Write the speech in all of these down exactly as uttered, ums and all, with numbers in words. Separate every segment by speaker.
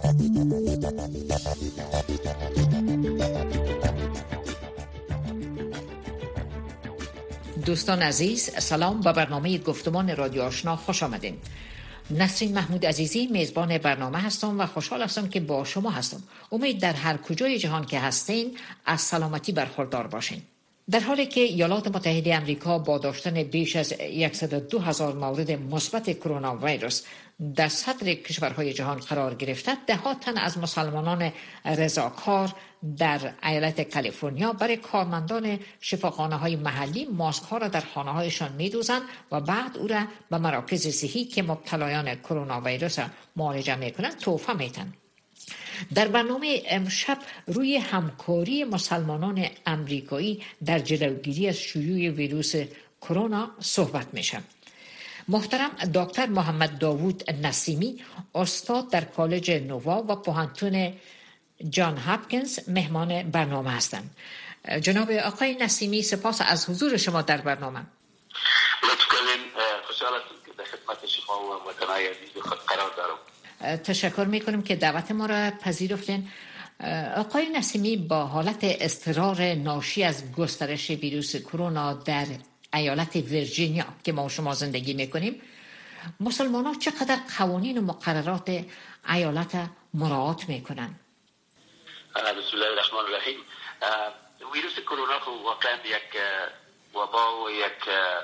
Speaker 1: دوستان عزیز، سلام. به برنامه گفتمان رادیو آشنا خوش آمدین. نسرین محمود عزیزی میزبان برنامه هستم و خوشحال هستم که با شما هستم. امید در هر کجای جهان که هستین از سلامتی برخوردار باشین. در حالی که ایالات متحده آمریکا با داشتن بیش از صد و دو هزار مورد مثبت کرونا ویروس در صدر کشورهای جهان قرار گرفته، ده ها تن از مسلمانان رضاکار در ایالت کالیفرنیا برای کارمندان شفاخانه‌های محلی ماسک ها را در خانه هایشان می‌دوزند و بعد او را به مراکز صحی که مبتلایان کرونا ویروس معالجه می‌کنند تحفه می‌دهند. در برنامه امشب روی همکاری مسلمانان امریکایی در جلوگیری از شیوع ویروس کرونا صحبت میشه. محترم دکتر محمد داوود نسیمی، استاد در کالج نووا و پوهنتون جان هاپکینز، مهمان برنامه هستند. جناب آقای نسیمی، سپاس از حضور شما در برنامه.
Speaker 2: لطف کنین، خوشحال هستم که در خدمت شما و وطنای عزیز خود قرار دارم.
Speaker 1: تشکر میکنم که دعوت ما را پذیرفتین. آقای نسیمی، با حالت اضطرار ناشی از گسترش ویروس کرونا در ایالت ویرجینیا که ما شما زندگی میکنیم، مسلمانان چقدر قوانین و مقررات ایالت مراعات میکنن؟
Speaker 2: بسم الله الرحمن الرحیم. ویروس کرونا خب واقعا یک وبا و یک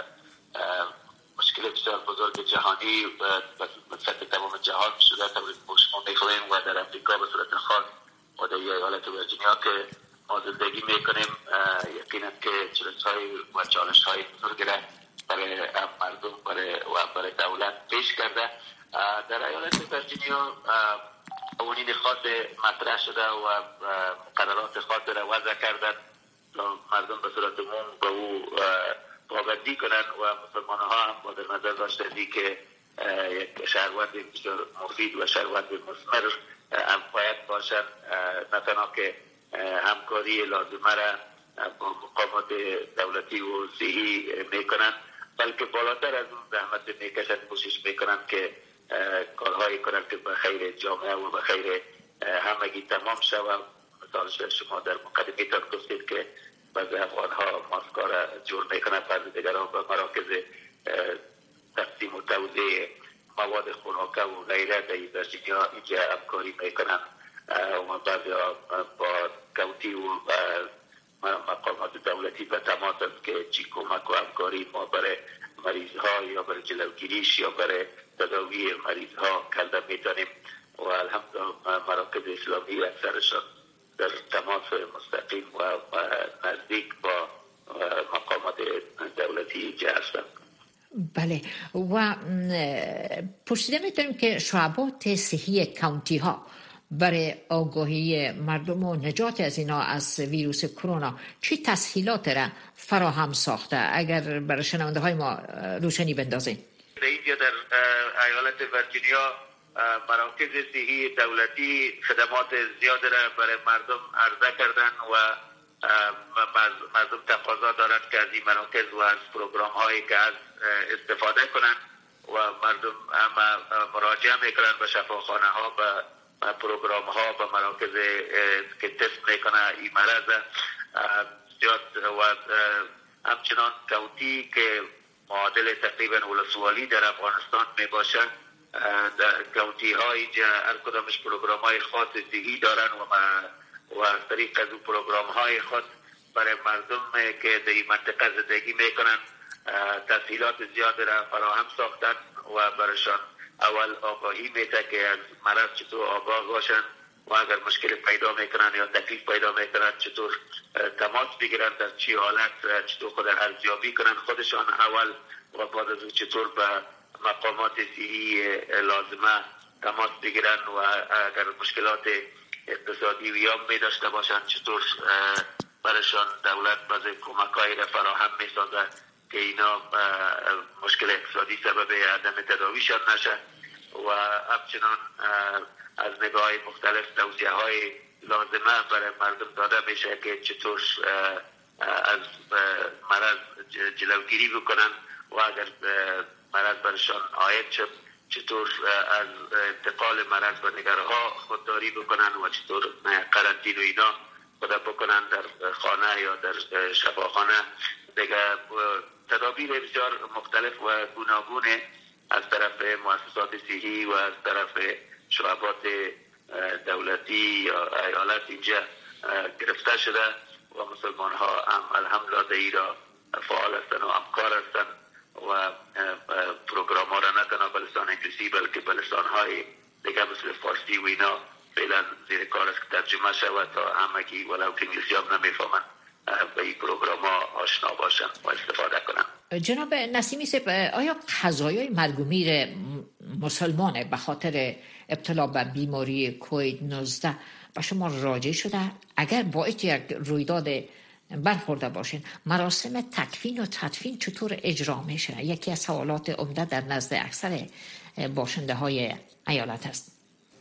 Speaker 2: مشکل بسیار بزرگ جهانی و سطح تمام جهان شده. طبعا شما می‌خواهیم و در امریکا به صورت خاص و در ایالت ویرجینیا که ما زندگی میکنیم، یقینا که چالش‌های و چالش‌های بزرگی را برای مردم برای و برای دولت پیش کرده. در ایالت ویرجینیا قوانین خاص مطرح شده و مقررات خاص را وضع کردن تا مردم به صورت عموم به او پابندی کنند و مسلمان ها هم با در نظر داشتنی که یک شهروند بسیار مفید و شهروند مثمر هم باید باشند، نه تنها که همکاری لازمه را با مقامات دولتی و صحی میکنند، بلکه بالاتر از اون زحمت میکشند، کوشش میکنند که کارهایی کنند که به خیر جامعه و به خیر همگی تمام شود. مثال شما در مقدمه گفتید که بعضی افغان ها ماسکا را جور میکنند، بعضی دیگران به مراکز تقسیم و توزیع مواد خوراکه و غیره در ویرجینیا اینجا همکاری میکنند و بعضی ها با کاونتی و مقامات دولتی به تماس است که چی کمک و همکاری ما برای مریض ها یا برای جلوگیریش یا برای تداوی مریض ها کرده میتونیم و الحمدلله مراکز اسلامی اکثرشان در تماس مستقیم و نزدیک با مقامات دولتی اینجا هستند.
Speaker 1: بله، و پرسیده میتونیم که شعبات صحی کانتی ها برای آگاهی مردم و نجات از اینا از ویروس کرونا چی تسهیلات را فراهم ساخته؟ اگر برای شنونده های ما روشنی بندازیم.
Speaker 2: در اینجا در ایالت ویرجینیا مراکز صحی دولتی خدمات زیاد را برای مردم عرضه کردن و مردم تقاضا دارند که از این مراکز و از پروگرام هایی که از استفاده کنند و مردم هم مراجعه میکنند به شفاخانه ها، به پروگرام ها، به مراکز که تست میکنه این مرض زیاد و همچنان کاونتی که معادل تقریبا ولسوالی در افغانستان میباشند. در کاونتی ها اینجا هر کدامش پروگرام های خاص صحی دارن و و از طریق از پروگرام های خاص برای مردم که در این منطقه زندگی میکنن تسهیلات زیاد را فراهم ساختن و برایشان اول آگاهی میده که از مرض چطور آگاه باشن و اگر مشکل پیدا میکنن یا تکلیف پیدا میکنن چطور تماس بگیرن، در چی حالت چطور خود ارزیابی کنن خودشان اول و بعد از چطور به مقامات صحی لازمه تماس بگیرن و اگر مشکلات اقتصادی ویام می داشته باشن چطور برایشان دولت بعض کمک‌هایی را فراهم می‌سازد که اینا مشکل اقتصادی سبب عدم تداویشان نشه و همچنان از نگاه مختلف توصیه‌های لازمه برای مردم داده میشه که چطور از مرض جلوگیری بکنن و اگر مرض برشان عاید شد چطور از انتقال مرض به نگرها خودداری بکنن و چطور قرنطینه و اینا خود بکنن در خانه یا در شفاخانه. دیگه تدابیر بسیار مختلف و گوناگونه از طرف مؤسسات صحی و از طرف شعبات دولتی یا ایالت اینجا گرفته شده و مسلمان ها هم الحمدلله در ایران فعال هستند و همکار هستند و پروگرام ها را نه تنها به لسان انگلیسی بلکه به لسان های دیگه مثل فارسی و اینا فعلا زیر کار است که ترجمه شود تا همه کی ولو که انگلیسی هم نمیفهمن به این پروگرام ها آشنا باشن و استفاده کنن.
Speaker 1: جناب نسیمی صاحب، آیا قضایای مرگ و میر مسلمان به خاطر ابتلا به بیماری کووید نوزده به شما راجع شده؟ اگر باعث یک رویداد برخورده باشین، مراسم تکفین و تدفین چطور اجرا میشه؟ یکی از سوالات عمده در نزد اکثر باشنده های ایالت است.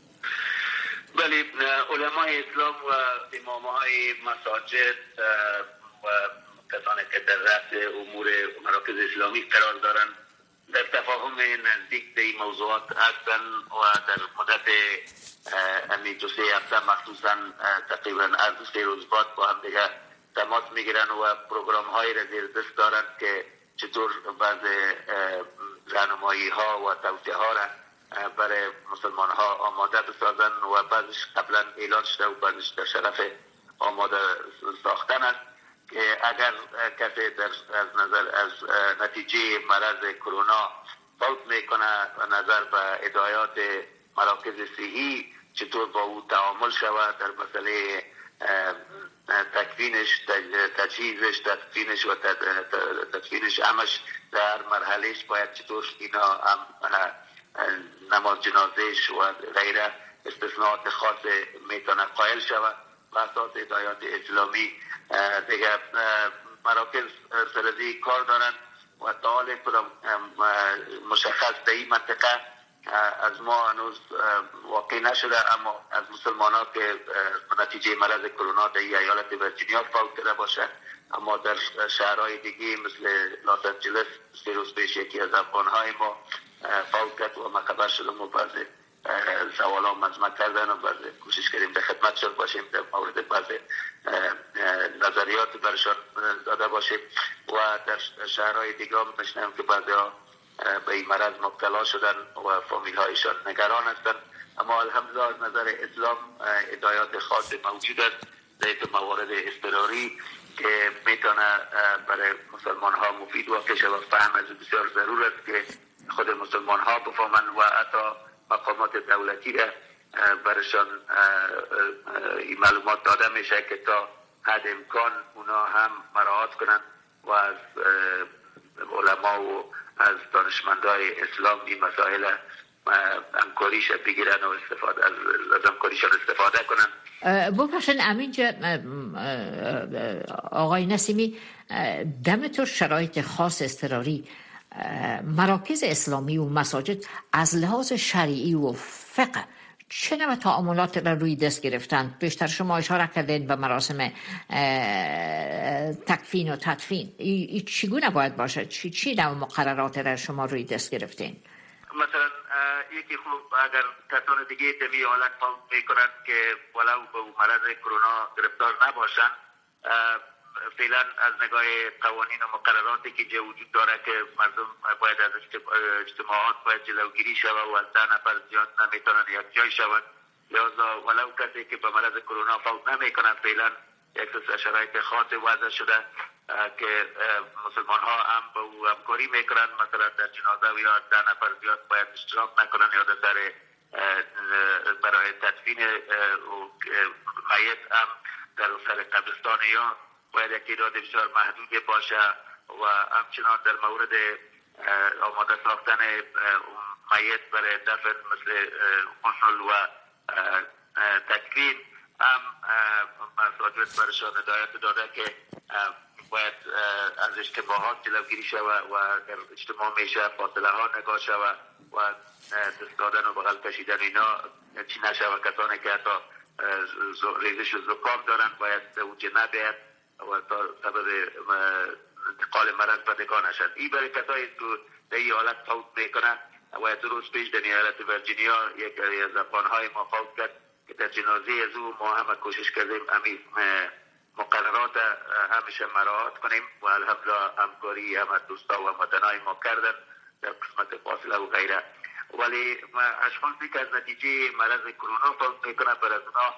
Speaker 2: بله، علمای اسلام و امامهای مساجد و کسانی که در رأس امور مراکز اسلامی قرار دارند در تفاهم نزدیک به این موضوعات هستند و در مدت امی دو سه هفته مخصوصا تقریبا از دو سه روز بعد با هم دیگه تماس میگیرن و پروگرام های را زیر دست دارند که چطور بعض راهنمایی ها و توصیه ها را برای مسلمان ها آماده بسازن و بعضش قبلا اعلان شده و بعضش در شرف آماده ساختن است که اگر کسی در از نظر از نتیجه مرض کرونا فوت میکنه و نظر به هدایات مراکز صحی چطور با او تعامل شود در مسئله تکفینش، تجهیزش، تدفینش و تدفینش همش در مرحلهش باید چطور اینا هم نماز جنازهش و غیره استثناءات خاص میتونه قائل شود و اساس هدایات اسلامی دیگه مراکز سرزی کار دارن و تا حال کدام مشخص در این منطقه از ما هنوز واقع نشده، اما از مسلمان ها که نتیجه مرض کرونا در ایالت ویرجینیا فوت کرده باشه، اما در شهرهای دیگه مثل لاس آنجلس سه روز پیش یکی از افغانهای ما فوت کرد و ما خبر شدم و بعض سوال ها مجمع کردن و بعض کوشش کردیم در خدمت شد باشیم در مورد بعض نظریات برشان داده باشیم و در شهرهای دیگه هم میشنم که بعضی ها به این مرض مبتلا شدن و فامیل هایشان نگران هستند، اما الحمدلله از نظر اسلام هدایات خاص موجود است در موارد اضطراری که میتونه برای مسلمان ها مفید واقع شود و فهم از بسیار ضرور است که خود مسلمان ها بفهمند و حتی مقامات دولتی را برشان این معلومات داده میشه که تا حد امکان اونا هم مراعات کنند و از علما و از دانشمندای اسلام این مسائل همکاریش بگیرن و استفاده از همکاریشان استفاده کنن.
Speaker 1: ببخشید امینجا آقای نسیمی، دم تو شرایط خاص اضطراری مراکز اسلامی و مساجد از لحاظ شرعی و فقه چه نوع تعاملات را روی دست گرفتند؟ بیشتر شما اشاره کردین به مراسم تکفین و تدفین، این چگونه باید باشه؟ چی چی نوع مقررات را شما روی دست گرفتین؟
Speaker 2: مثلا یکی خوب اگر کسان دیگه دمی حالت فوت میکنند که ولو به مرض کرونا گرفتار نباشند، فعلا از نگاه قوانین و مقرراتی که جا وجود داره که مردم باید از اجتماعات باید جلوگیری شود و از ده نفر زیاد نمیتونن یک جای شود، لذا ولو کسی که به مرض کرونا فوت نمیکنن فعلا یک سلسله شرایط خاص وضع شده که مسلمان ها هم به او همکاری میکنن، مثلا در جنازه یا ده نفر زیاد باید اشتراک نکنن یا در سر برای تدفین میت هم در سر قبرستان یا باید یک تعداد بسیار محدود باشه و همچنان در مورد آماده ساختن میت برای دفن مثل غسل و تکفین هم مساجد برشان هدایت داده که باید از اجتماعات جلوگیری شود و در اجتماع میشه فاصله ها نگاه شود و دست دادن و بغل کشیدن اینا چی نشود، کسانی که حتی ریزش و زکام دارن باید اوجه نبید و تا سبب انتقال مرض بدگان نشد. این برای کسایی که در این حالت فوت میکنه و دو روز پیش در ایالت ورجینیا یک از افغانهای ما فوت کرد که در جنازه از او ما همه کوشش کردیم امی مقررات همیشه مراعات کنیم و الحمدلله همکاری همه دوستا و هموطنای ما کردن در قسمت فاصله و غیره. ولی اشخاصی که از نتیجه مرض کرونا فوت میکنن بر از اونا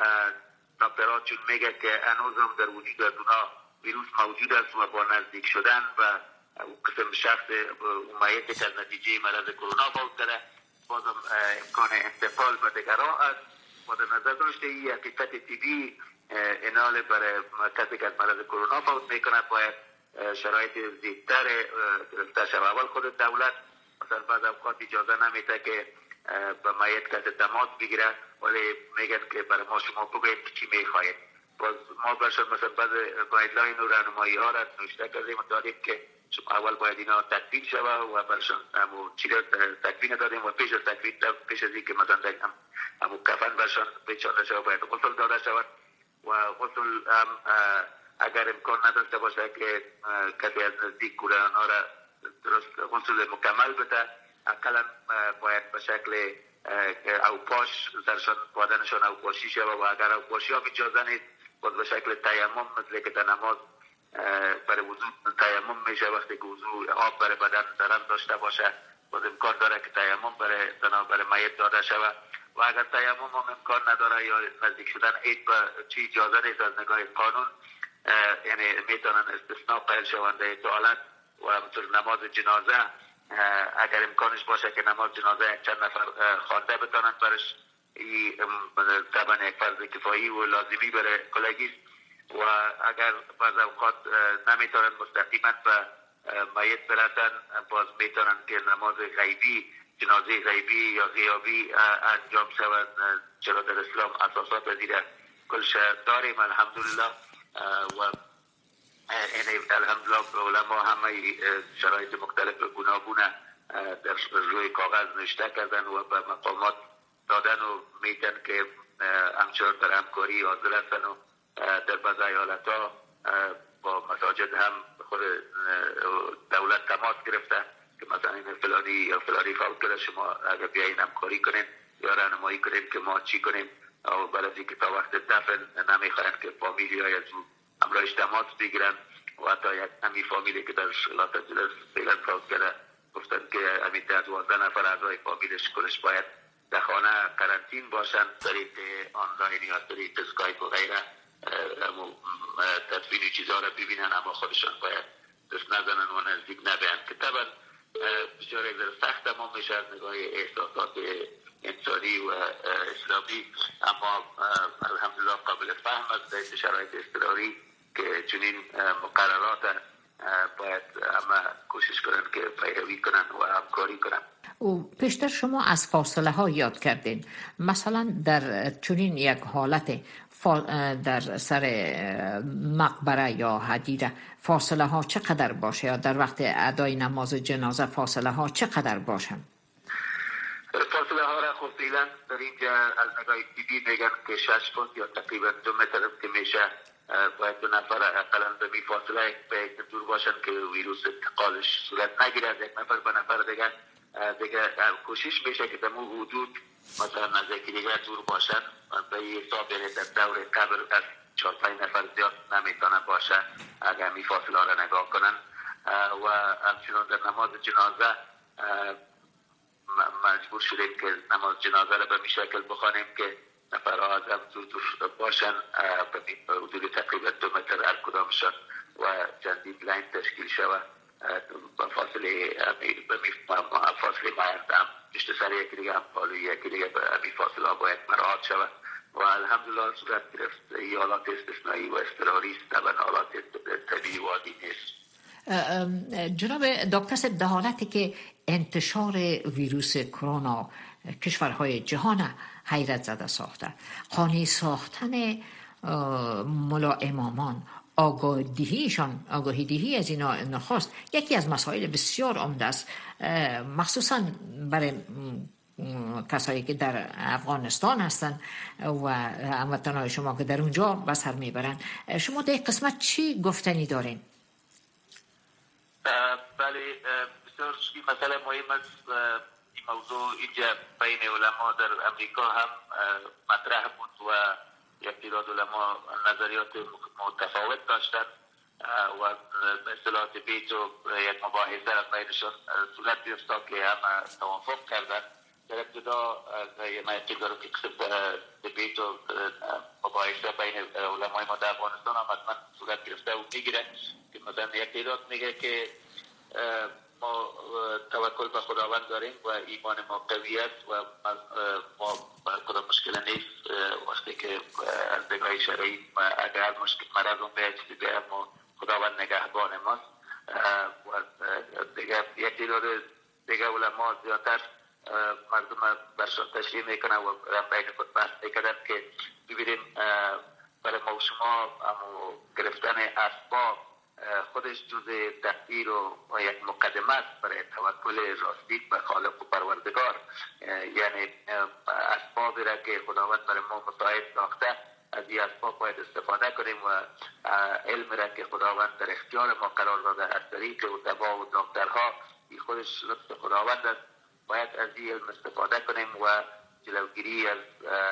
Speaker 2: دکترها چون میگه که هنوز هم در وجود از اونا ویروس موجود است و با نزدیک شدن و قسم شخص میتی که از نتیجه مرض کرونا فوت کرده بازم امکان انتقال به دیگران است و در نظر داشته این حقیقت طبی انال برای کسی که از مرض کرونا فوت میکنه باید شرایط زیادتر گرفته شود. اول خود دولت مثلا بعض اوقات اجازه نمیده که به میت کسی تماس بگیره ولی میگن که برای ما شما بگوید که چی میخواهید. باز ما برشان مثلا بعض گایدلاین و راهنمایی ها را نوشته کردیم و دادیم که شما اول باید اینا تکفین شود و برشان همو چی را تکفین دادیم و پیش از تکفین پیش از این که مثلا همو کفن برشان پیچانده شود باید غسل داده شود و غسل هم اگر امکان نداشته باشه که کسی از نزدیک کوره آنها را درست غسل مکمل بده اقلا باید به شکل اوپاش درشان بدنشان اوپاشی شود و اگر اوپاشی هم اجازه نیست باز به شکل تیمم مثل که در نماز برای وضو تیمم میشه وقتی که وضو آب برای بدن درم داشته باشه باز امکان داره که تیمم برای برای میت داده شود و اگر تیمم هم امکان نداره یا نزدیک شدن عید به چی اجازه نیست از نگاه قانون یعنی میتونن استثناء قائل شوند در این حالت و همطور نماز جنازه اگر امکانش باشه که نماز جنازه چند نفر خوانده بتانند برش این طبعا یک فرض کفایی و لازمی برای کلگیست و اگر بعض اوقات نمیتونن مستقیما به میت برسن باز میتونن که نماز غیبی جنازه غیبی یا غیابی انجام شود چرا در اسلام اساسات وزیر کلش داریم الحمدلله و یعنی الحمدلله علما همه شرایط مختلف گوناگونه در روی کاغذ نوشته کردن و به مقامات دادن و میتن که همچنان در همکاری حاضر هستن و در بعض ایالت‌ها با مساجد هم خود دولت تماس گرفته که مثلا این فلانی یا فلانی فوت کرده شما اگر بیاین همکاری کنین یا راهنمایی کنین که ما چی کنیم و برای که تا وقت دفن نمیخواین که فامیلی های از اون همراهش تماس بگیرن و حتی یک همی فامیلی که در لات انجلس فعلا فوت کرده گفتن که همی ده دوازده نفر اعضای فامیلش کلش باید در خانه قرنطین باشن طریق آنلاین یا طریق اسکایپ و غیره تدفین و چیزها را ببینن اما خودشان باید دست نزنن و نزدیک نبین که طبعا بسیار یک سخت اما میشه از نگاه احساسات انسانی و اسلامی اما الحمدلله قابل فهم است در شرایط اضطراری که چنین مقررات باید همه کوشش کنن که پیروی کنن و همکاری کنن.
Speaker 1: و پیشتر شما از فاصله ها یاد کردین مثلا در چنین یک حالت در سر مقبره یا حدیده فاصله ها چقدر باشه یا در وقت ادای نماز جنازه فاصله ها چقدر باشه؟
Speaker 2: فاصله ها را خب فعلا در اینجا از نگاه طبی میگن که شش فوت یا تقریبا دو متر که میشه باید دو نفر اقلا به بی فاصله به دور باشن که ویروس انتقالش صورت نگیره از یک نفر به نفر دیگر دیگه کوشش میشه که در مو حدود مثلا از یکی دیگر دور باشن به حساب یعنی در دور قبر از چهار پنج نفر زیاد نمیتونه باشه اگر می فاصله را نگاه کنن و همچنان در نماز جنازه مجبور شدیم که نماز جنازه را به می شکل بخوانیم که نفرها از هم دور دور باشن به حدود تقریبا دو متر هر کدامشان و چندین لاین تشکیل شود با فاصله فاصله مایند هم پشت سر یکی دیگه هم پالوی یکی دیگه به همین فاصله ها باید مراعات شود و الحمدلله صورت گرفت ای حالات استثنایی و اضطراری است طبعا حالات طبیعی و عادی نیست.
Speaker 1: جناب دکتر صاحب در حالتی که انتشار ویروس کرونا کشورهای جهان حیرت زده ساخته قانع ساختن ملا امامان آگاهیشان آگاهی دهی از اینا نخواست یکی از مسائل بسیار عمده است مخصوصا برای کسایی که در افغانستان هستن و هموطنان شما که در اونجا به سر میبرن. شما در این قسمت چی گفتنی دارین؟
Speaker 2: بله بسیار مسئله مهم است این موضوع اینجا بین علما در امریکا هم مطرح بود و یک تعداد علما نظریات متفاوت داشتند و به اصطلاح دیبیت و یک مباحثه را بینشان صورت گرفت که هم توافق کردند. در ابتدا من یقین دارم که دیبیت و مباحثه بین علمای ما در افغانستان هم حتما صورت گرفته و میگیره که مثلا یک تعداد میگه که ما توکل به خداوند داریم و ایمان ما قوی است و ما کدام مشکل نیست وقتی که از نگاه شرعی اگر مشکل مرض اون به چیزی به ما خداوند نگهبان ماست و دیگه یک تعداد دیگه علما زیادتر مردم برشان تشریح میکنن و بین خود بحث میکنن که ببینیم برای ما شما گرفتن اسباب خودش جزء تقدیر و یک مقدمه است برای توکل راستی به خالق و پروردگار. یعنی اسبابی را که خداوند برای ما مساعد ساخته از این اسباب باید استفاده کنیم و علم را که خداوند در اختیار ما قرار داده از طریق و دوا و دکترها این خودش لطف خداوند است، باید از این علم استفاده کنیم و جلوگیری از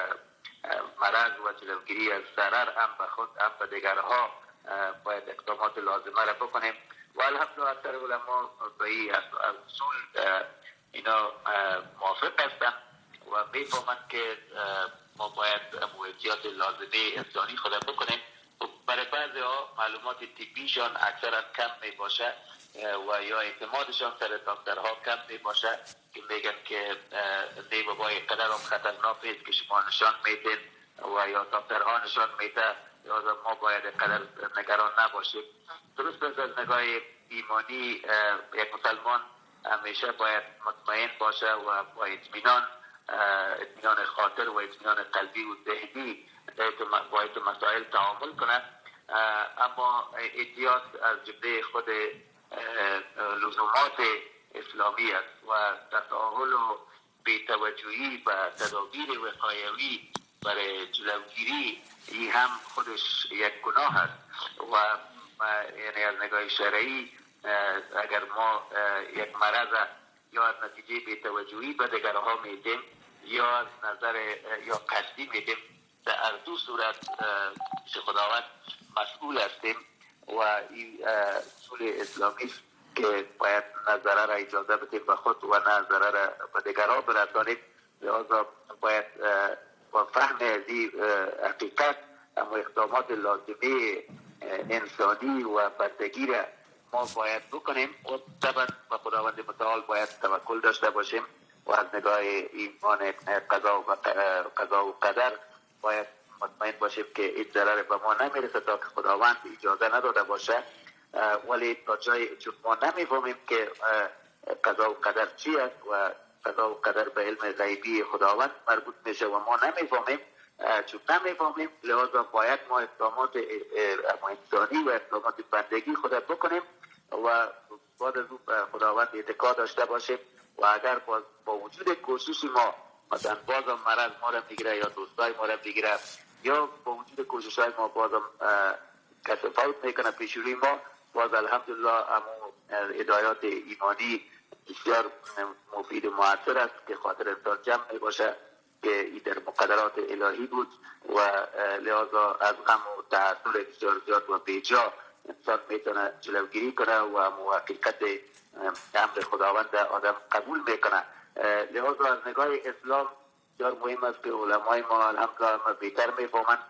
Speaker 2: مرض و جلوگیری از ضرر هم به خود هم به دیگرها باید اقدامات لازمه را بکنیم و الحمدلله اکثر علما به این اصول اینا موافق هستند و میفهمند که ما باید احتیاط لازمه انسانی خود بکنیم. برای بعضی ها معلومات طبیشان اکثرا کم می باشه و یا اعتمادشان سر دکترها کم می باشه که میگن که نی بابای قدر هم خطرناک است که شما نشان میدین و یا دکترها نشان میده یا ما باید قدر نگران نباشیم. درست از نگاه ایمانی یک مسلمان همیشه باید مطمئن باشه و با اطمینان اطمینان خاطر و اطمینان قلبی و ذهنی باید مسائل تعامل کنه. اما احتیاط از جمله خود لزومات اسلامی است و تساهل و بی‌توجهی و تدابیر وقایوی برای جلوگیری این هم خودش یک گناه است و یعنی از نگاه شرعی اگر ما یک مرض یا از نتیجه بی‌توجهی به دیگرها میدیم یا از نظر یا قصدی میدیم در دو صورت خداوند مسئول هستیم و این اصول اسلامی است که باید نه ضرر را اجازه بدیم به خود و نه ضرر را به دیگرها برسانیم. لذا باید با فهم از این حقیقت اما اقدامات لازمه انسانی و بندگی را ما باید بکنیم و طبعا به خداوند متعال باید توکل داشته باشیم و از نگاه ایمان قضا و قضا و قدر باید مطمئن باشیم که این ضرر به ما نمیرسه تا که خداوند اجازه نداده باشه. ولی تا جای چون ما نمیفهمیم که قضا و قدر چی است و قضا و قدر به علم غیبی خداوند مربوط میشه و ما نمیفهمیم، چون نمیفهمیم لذا باید ما اقدامات انسانی و اقدامات بندگی خود بکنیم و بعد از اون خداوند اتکا داشته باشیم و اگر باز با وجود کوشش ما مثلا بازم مرض ما را میگیره یا دوستای ما را میگیره یا با وجود کوشش های ما بازم کسی فوت میکنه پیش روی ما، باز الحمدلله امو هدایات ایمانی بسیار مفید و مؤثر است که خاطر انسان جمع می باشه که این در مقدرات الهی بود و لذا از غم و تحصیل بسیار زیاد و بیجا انسان میتونه جلوگیری کنه و امو حقیقت امر خداوند آدم قبول میکنه. لذا از نگاه اسلام بسیار مهم است که علمای ما الحمدلله بهتر میفهمند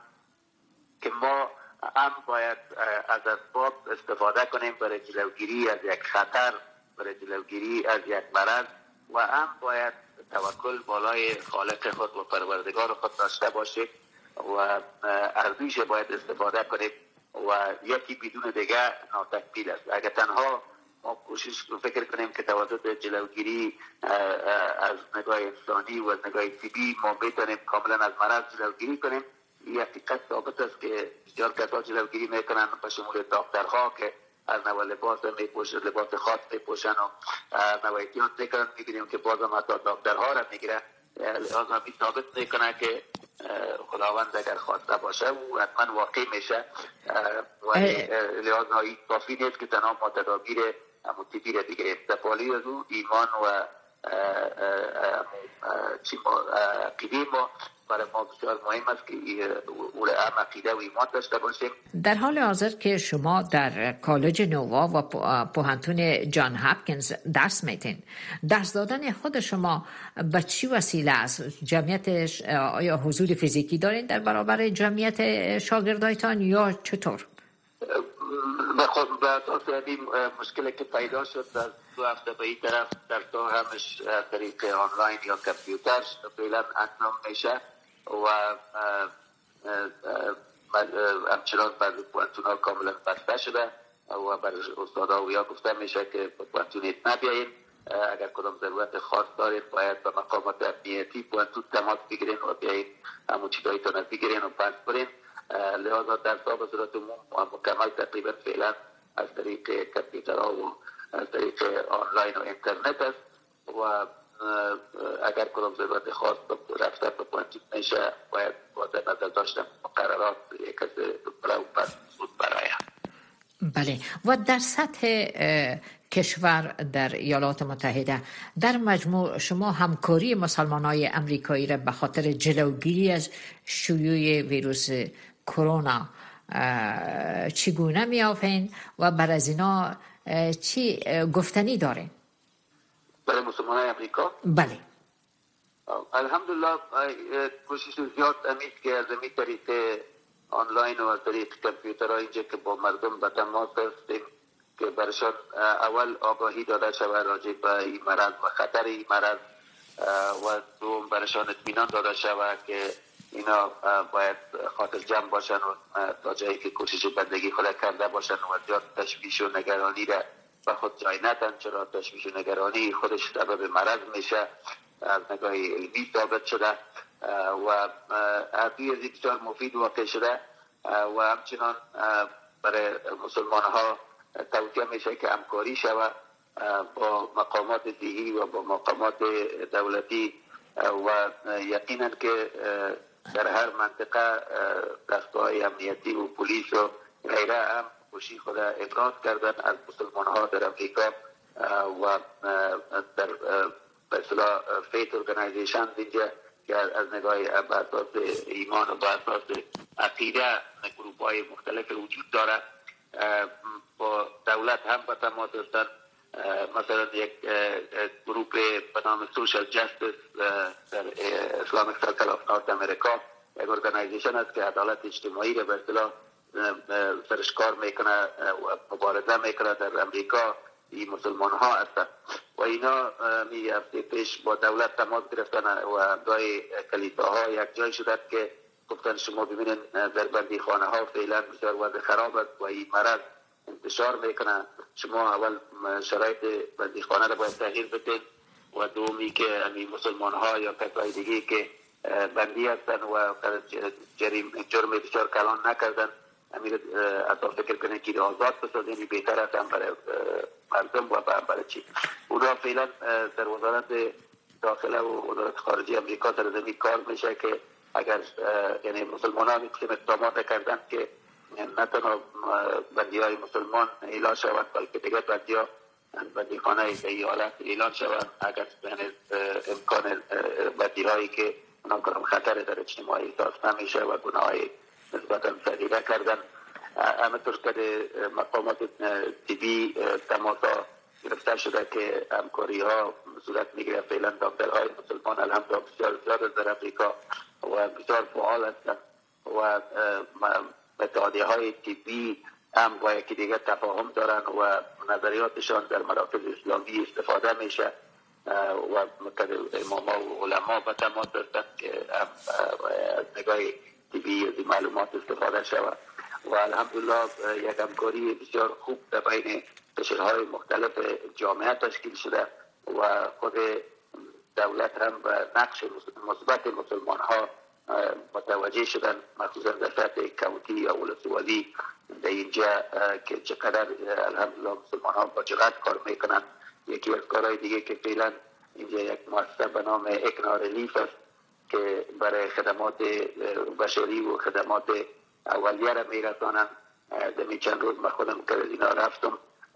Speaker 2: که ما هم باید از اسباب استفاده کنیم برای جلوگیری از یک خطر، برای جلوگیری از یک مرض و هم باید توکل بالای خالق خود و پروردگار خود داشته باشیم و ارزش باید استفاده کنیم و یکی بدون دیگه ناتکمیل است. اگر تنها ما کوشش فکر کنیم که توسط جلوگیری از نگاه انسانی و از نگاه طبی ما بتونیم کاملا از مرض جلوگیری کنیم، این حقیقت ثابت است که بسیار کسا جلوگیری میکنن به شمول دکترها که از نوع لباس میپوشن، لباس خاص میپوشن و نوع احتیاط میکنن، میبینیم که بازم حتی دکترها را میگیره. لحاظ همی ثابت میکنه که خداوند اگر خواسته باشه و حتما واقع میشه و لحاظ هایی کافی نیست که تنها ما تدابیر متبیر بگیریم. تفالی از او ایمان و چی ما عقیده ما برای ما بسیار مهم است که اول هم عقیده و ایمان داشته باشیم.
Speaker 1: در حال حاضر که شما در کالج نووا و پوهنتون جان هاپکینز درس میتین، درس دادن خود شما به چی وسیله است؟ جمعیت آیا حضور فیزیکی دارین در برابر جمعیت شاگردایتان یا چطور؟
Speaker 2: به خود به اساس این مشکلی که پیدا شد در دو هفته به این طرف در تو همش طریق آنلاین یا کامپیوتر فعلا انجام میشه و همچنان بعد پوانتون ها کاملا بسته شده و برای استادا و یا گفته میشه که پوانتونیت نبیایید، اگر کدام ضرورت خاص دارید باید به مقامات امنیتی پوانتون تماس بگیرین و بیایید همون چیزایتون بگیرین و پس برین. لحاظا در به صورت مکمل تقریبا فعلا از طریق کامپیوترها و از طریق آنلاین و اینترنت است و اگر کدام ضرورت خاص رفتن به پوانتون میشه باید با در نظر داشتن مقررات یک از برای پس بود برای.
Speaker 1: بله، و در سطح کشور در ایالات متحده در مجموع شما همکاری مسلمانای امریکایی را به خاطر جلوگیری از شیوع ویروس کرونا چگونه میافین و بر از اینا چی گفتنی دارین؟
Speaker 2: برای مسلمانای امریکا؟
Speaker 1: بله
Speaker 2: الحمدلله کوشش زیاد امید که از این طریق آنلاین و از طریق کامپیوترها اینجا که با مردم به تماس هستیم که برشان اول آگاهی داده شود راجع به این مرض و خطر این مرض و دوم برشان اطمینان داده شود که اینا باید خاطر جمع باشن و تا جایی که کوشش بندگی خود کرده باشن و زیاد تشویش و نگرانی را به خود جای ندن، چرا تشویش و نگرانی خودش سبب مرض میشه از نگاه علمی ثابت شده و ادویه بسیار مفید واقع شده و همچنان برای مسلمان ها توصیه میشه که همکاری شود با مقامات دیگی و با مقامات دولتی و یقینا که در هر منطقه دستگاه امنیتی و پلیس و غیره هم کوشش خود ابراز کردن از مسلمان ها در امریکا و در به اصطلاح فیت ارگانایزیشن اینجا که از نگاه به اساس ایمان و به اساس عقیده گروه های مختلف وجود داره با دولت هم به تماس هستند. مثلا یک گروپ به نام سوشال جستس در اسلامیک سرکل آف نورت امریکا یک ارگانایزیشن است که عدالت اجتماعی را به اصطلاح سرش کار میکنه و مبارزه میکنه در امریکا. این مسلمان ها هستند و اینا می هفته پیش با دولت تماس گرفتن و دای کلیساها یک جای شدند که گفتن شما ببینید در بندی خانه ها فعلا بسیار وضع خراب است و این مرض انتشار میکنه، شما اول شرایط بندی خانه را باید تغییر بدید و دومی که همین مسلمان ها یا کسای دیگه که بندی هستن و جرم جرم بسیار کلان نکردن امیر اصلا فکر کنه که آزاد بسازه این بهتر است هم برای مردم و برای چی. اونا فعلا در وزارت داخله و وزارت خارجه امریکا در زمین کار میشه که اگر یعنی مسلمان ها میکنیم اقدامات کردن که نه تنها بندی های مسلمان اعلان شود بلکه دیگر بندی ها بندی خانه ای حالت اعلان شود اگر امکان بندی هایی که اونا کنم خطر در اجتماعی احساس نمیشه و گناه های نسبتا صغیره کردن. همینطور که مقامات طبی تماس گرفته شده که همکاری ها صورت میگیره. فعلا دکترهای مسلمان الحمدلله بسیار زیاد در امریکا و بسیار فعال هستند و اتحادیه های طبی هم با یکی دیگر تفاهم دارن و نظریاتشان در مراکز اسلامی استفاده میشه و اماما و علما به تماس هستند که از نگاه طبی از معلومات استفاده شود و الحمدلله یک همکاری بسیار خوب در بین قشرهای مختلف جامعه تشکیل شده و خود دولت هم به نقش مثبت مسلمان ها متوجه شدن، مخصوصا در سطح کانتی یا ولسوالی در اینجا که چقدر الحمدلله مسلمان ها با جرأت کار میکنن. یکی از کارهای دیگه که فعلا اینجا یک مؤسسه به نام اکنا ریلیف است که برای خدمات بشری و خدمات اولیه را میرسانند. در چند روز من خودم که اینا رفتم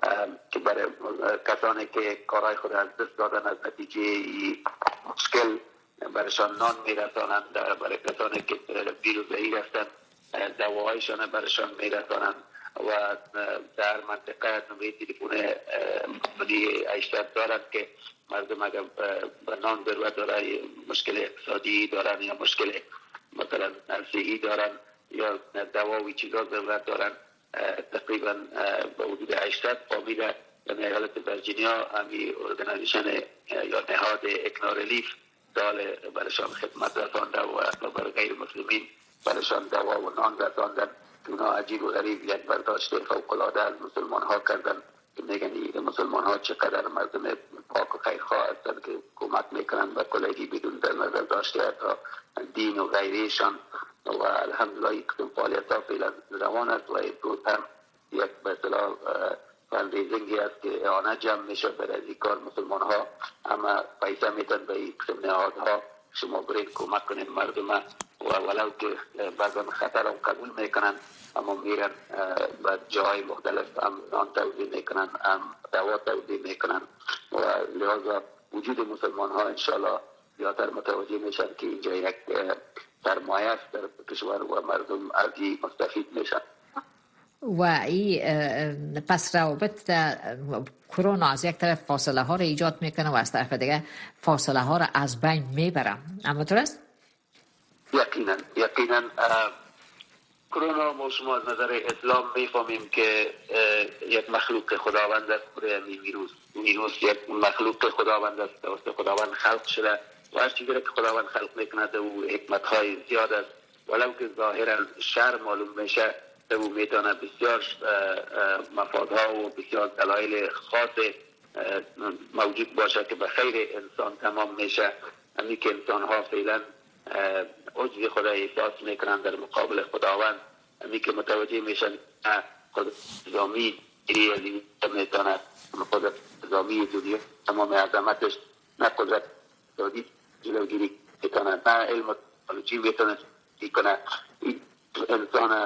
Speaker 2: که برای کسانی که کارهای خود از دست دادن از نتیجه مشکل برایشان نان میرسانند، برای کسانی که بیروزه‌ای هستند دواهایشان برایشان میرسانند و در منطقه نمره تلفن ملی هشتصد دارند که مردم اگر به نان ضرورت دارند، مشکل اقتصادی دارند یا مشکل مثلا صحی دارند یا دوا و چیزا ضرورت دارند، تقریبا به حدود هشتصد فامیل در ایالت ورجینیا همی ارگنایزیشن یا نهاد اکناریلیف سال برایشان خدمت رسانده و برای غیر مسلمین برایشان دوا و نان رساندن. اونا عجیب و غریب یک برداشت فوق‌العاده از مسلمان ها کردن که میگن مسلمان ها چقدر مردم پاک و خیرخواه هستند که کمک میکنن و کلگی بدون در نظر داشته تا دین و غیرشان و الحمدلله یک قسم فعالیت ها فعلا روان است و امروز هم یک به اصطلاح فندریزینگی است که اعانه جمع میشه برای این کار. مسلمان ها اما پیسه میتن به این قسم نهادها شما برید کمک کنید مردم و ولو که بعضا خطر هم قبول میکنن اما میرن به جای مختلف هم نان توزیع میکنن، هم دوا توزیع میکنن و لحاظا وجود مسلمان ها انشاءالله زیادتر متوجه میشن که اینجا یک سرمایه است در کشور و مردم از این مستفید میشن.
Speaker 1: و این پس روابط کرونا از یک طرف فاصله ها را ایجاد میکنه و از طرف دیگه فاصله ها را از بین میبره، اما درست؟
Speaker 2: یقینا یقینا کرونا ما شما از نظر اسلام میفهمیم که یک مخلوق خداوند است. برای ویروس ویروس یک مخلوق خداوند است، توسط خداوند خلق شده و هر چیزی که خداوند خلق میکنه او حکمت های زیاد است، ولو که ظاهرا شر معلوم میشه او میتونه بسیار مفادها و بسیار دلایل خاص موجود باشه که به خیر انسان تمام میشه. همین که انسان ها فعلا عجز خدا احساس میکنن در مقابل خداوند، همین که متوجه میشن خود نظامی گیری میتونه خود نظامی دنیا تمام عظمتش نه قدرت دادی جلوگیری میتونه، نه علم تکنولوژی میتونه کنه. انسان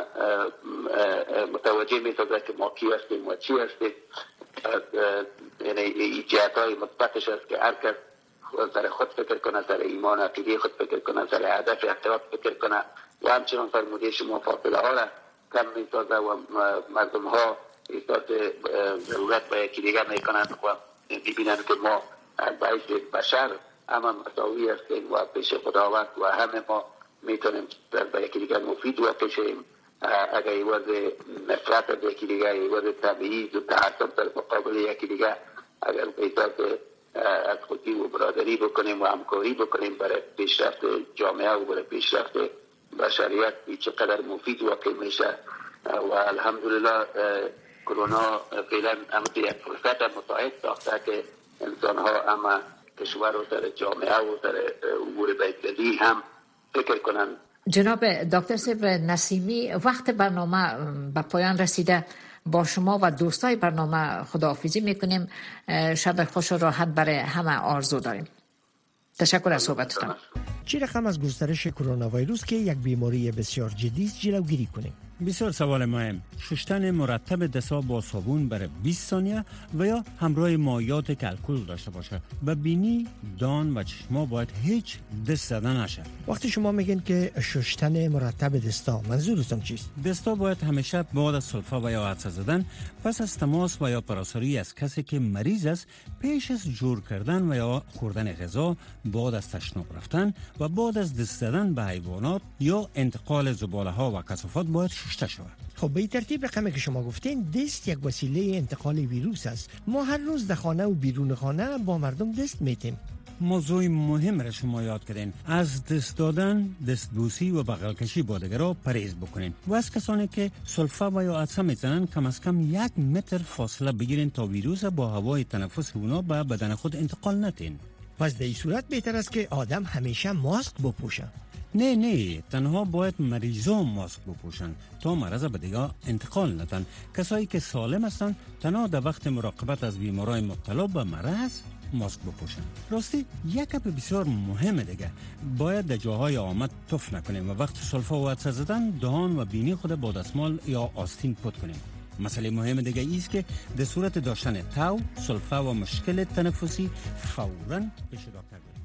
Speaker 2: متوجه میسازه که ما کی هستیم و چی هستیم. یعنی این جهت های مثبتش است که هر کس سر خود فکر کنه، سر ایمان عقیده خود فکر کنه، سر هدف احتیاط فکر کنه و همچنان فرموده شما فاصله ها را کم میسازه و مردم ها احساس ضرورت به یکی دیگر میکنند و میبینند که ما باعث بشر همه مساوی هستیم و پیش خداوند و همه ما میتونیم به یکی دیگر مفید و پیشیم. اگر ایواز نفرت به یکی دیگر، ایواز تبعیض و تعصب در مقابل یکی دیگر، اگر احساس از خودی و برادری بکنیم و همکاری بکنیم برای پیشرفت جامعه و برای پیشرفت بشریت چقدر مفید واقع میشه. و الحمدلله کرونا فعلا هم یک فرصت مساعد ساخته که انسان ها اما کشور و سر جامعه و سر امور بین‌المللی هم فکر کنن.
Speaker 1: جناب دکتر صبر نسیمی، وقت برنامه به پایان رسیده. با شما و دوستای برنامه خداحافظی میکنیم. شب خوش و راحت برای همه آرزو داریم. تشکر از صحبتتان.
Speaker 3: چه رقم از گسترش کرونا ویروس که یک بیماری بسیار جدی است جلوگیری کنیم؟
Speaker 4: بسیار سوال مهم. شستن مرتب دست‌ها با صابون برای بیست ثانیه و یا همراه مایعات که الکل داشته باشه. به بینی، دان و چشما باید هیچ دست زدن نشه.
Speaker 3: وقتی شما میگین که شستن مرتب دستا، منظورتون چیست؟
Speaker 4: دستا باید همیشه بعد از سلفه و یا عطسه زدن، پس از تماس و یا پراساری از کسی که مریض است، پیش از جور کردن و یا خوردن غذا، بعد از تشناب رفتن و بعد از دست زدن به حیوانات یا انتقال زباله ها و کثافات باید شسته شود.
Speaker 3: خب به این ترتیب رقمی که شما گفتین دست یک وسیله انتقال ویروس است. ما هر روز در خانه و بیرون خانه با مردم دست میتیم.
Speaker 4: موضوع مهم را شما یاد کردین. از دست دادن، دست بوسی و بغل کشی با دیگران پرهیز بکنین و از کسانی که سلفه و یا عطسه میزنن کم از کم یک متر فاصله بگیرین تا ویروس با هوای تنفس اونا به بدن خود انتقال ندین.
Speaker 3: پس در این صورت بهتر است که آدم همیشه ماسک بپوشه.
Speaker 4: نه نه، تنها باید مریضان ماسک بپوشن تا مرض به دیگه انتقال ندن. کسایی که سالم هستن تنها در وقت مراقبت از بیمارای مبتلا به مرض ماسک بپوشن. راستی یک گپ بسیار مهمه دیگه، باید در جاهای آمد تف نکنیم و وقت سلفه و عطسه زدن دهان و بینی خود با دستمال یا آستین پاک کنیم. مسئله مهم دیگه ایست که در صورت داشتن تاو، سلفه و مشکل تنفسی فوراً پیش دکتر برید.